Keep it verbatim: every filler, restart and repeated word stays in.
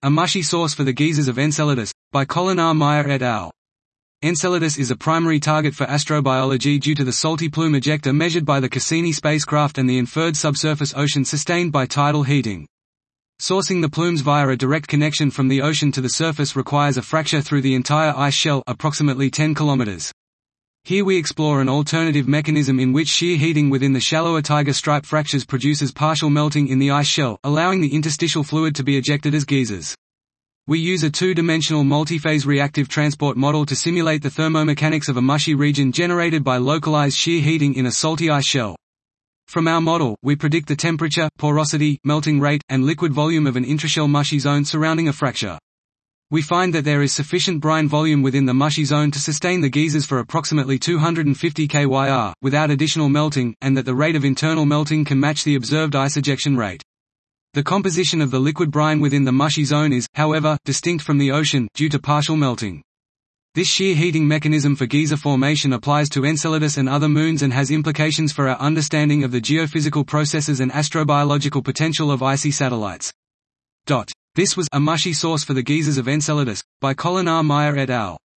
A mushy source for the geysers of Enceladus, by Colin R. Meyer et al. Enceladus is a primary target for astrobiology due to the salty plume ejecta measured by the Cassini spacecraft and the inferred subsurface ocean sustained by tidal heating. Sourcing the plumes via a direct connection from the ocean to the surface requires a fracture through the entire ice shell, approximately ten kilometers. Here we explore an alternative mechanism in which shear heating within the shallower Tiger stripe fractures produces partial melting in the ice shell, allowing the interstitial fluid to be ejected as geysers. We use a two-dimensional multiphase reactive transport model to simulate the thermomechanics of a mushy region generated by localized shear heating in a salty ice shell. From our model, we predict the temperature, porosity, melting rate, and liquid volume of an intrashell mushy zone surrounding a fracture. We find that there is sufficient brine volume within the mushy zone to sustain the geysers for approximately two hundred fifty kilograms, without additional melting, and that the rate of internal melting can match the observed ice ejection rate. The composition of the liquid brine within the mushy zone is, however, distinct from the ocean, due to partial melting. This shear heating mechanism for geyser formation applies to Enceladus and other moons and has implications for our understanding of the geophysical processes and astrobiological potential of icy satellites. This was A Mushy Source for the Geysers of Enceladus, by Colin R. Meyer et al.